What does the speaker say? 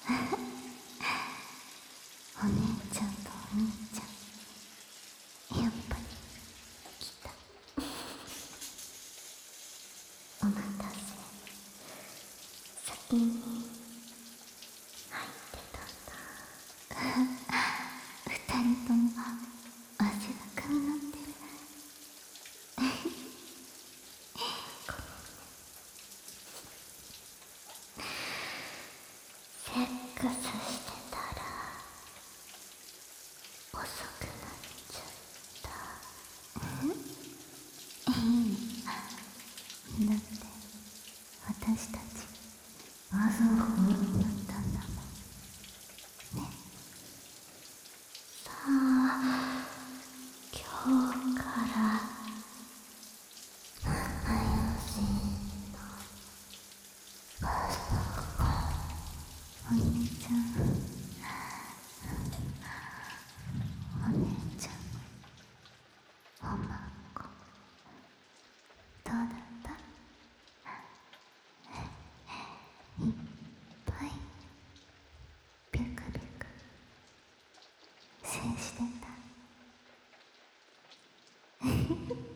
お姉ちゃんとお兄ちゃん、やっぱり来た。お待たせ。先に入ってたんだ。二人とも汗だくになってる。セックスしてたら遅くなっちゃった。いいね。だって私たち朝ごになったんだもんね。さあ、今日から仲良しのパスタか。お兄ちゃん、お姉ちゃん、おまんこ、どうだった？いっぱいビュクビュク精してた。